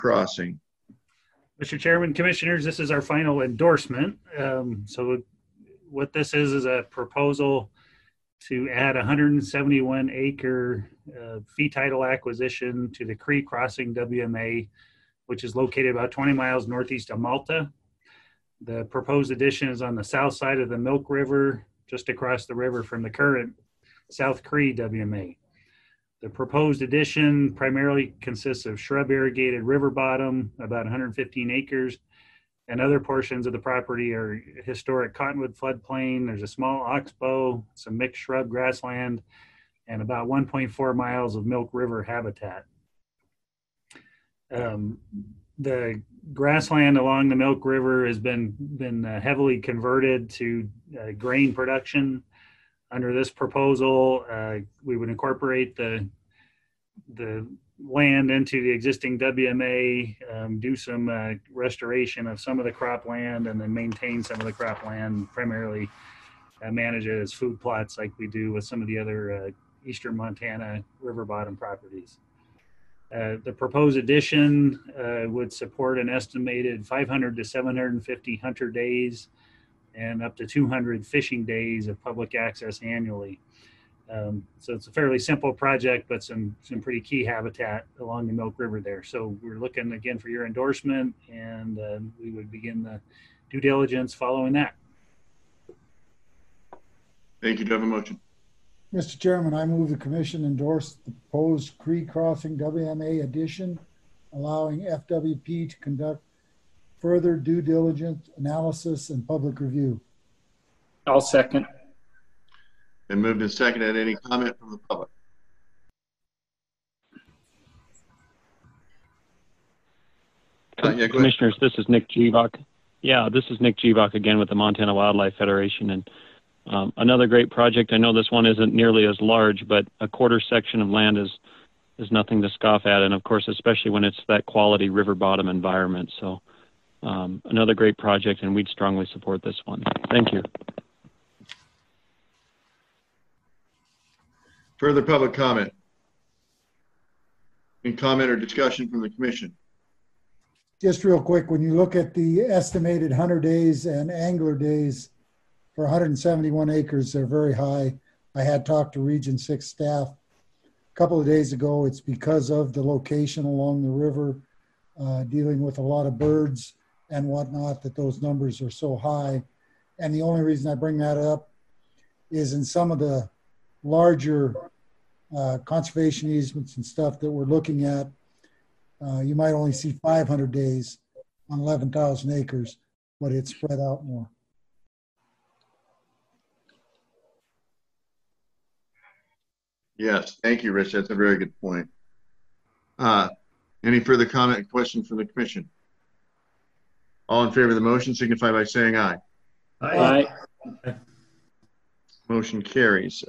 crossing. Mr. Chairman, Commissioners, this is our final endorsement. So what this is a proposal to add 171 acre fee title acquisition to the Cree Crossing WMA, which is located about 20 miles northeast of Malta. The proposed addition is on the south side of the Milk River, just across the river from the current South Cree WMA. The proposed addition primarily consists of shrub irrigated river bottom, about 115 acres, and other portions of the property are historic cottonwood floodplain. There's a small oxbow, some mixed shrub grassland, and about 1.4 miles of Milk River habitat. The grassland along the Milk River has been heavily converted to grain production. Under this proposal, we would incorporate the land into the existing WMA, do some restoration of some of the cropland, and then maintain some of the cropland, primarily manage it as food plots like we do with some of the other eastern Montana river bottom properties. The proposed addition would support an estimated 500 to 750 hunter days and up to 200 fishing days of public access annually. So it's a fairly simple project, but some pretty key habitat along the Milk River there. So we're looking again for your endorsement, and we would begin the due diligence following that. Thank you. Do I have a motion? Mr. Chairman, I move the commission endorse the proposed Cree Crossing WMA addition, allowing FWP to conduct further due diligence, analysis, and public review. I'll second. Been moved and seconded. Any comment from the public? Commissioners, this is Nick Jeebach. Yeah, this is Nick Jeebach again with the Montana Wildlife Federation. And another great project. I know this one isn't nearly as large, but a quarter section of land is nothing to scoff at. And of course, especially when it's that quality river bottom environment. So another great project, and we'd strongly support this one. Thank you. Further public comment? Any comment or discussion from the commission? Just real quick, when you look at the estimated hunter days and angler days for 171 acres, they're very high. I had talked to Region 6 staff a couple of days ago. It's because of the location along the river, dealing with a lot of birds and whatnot, that those numbers are so high. And the only reason I bring that up is in some of the larger conservation easements and stuff that we're looking at, you might only see 500 days on 11,000 acres, but it's spread out more. Yes, thank you, Rich. That's a very good point. Any further comment or questions from the commission? All in favor of the motion signify by saying aye. Aye. Motion carries.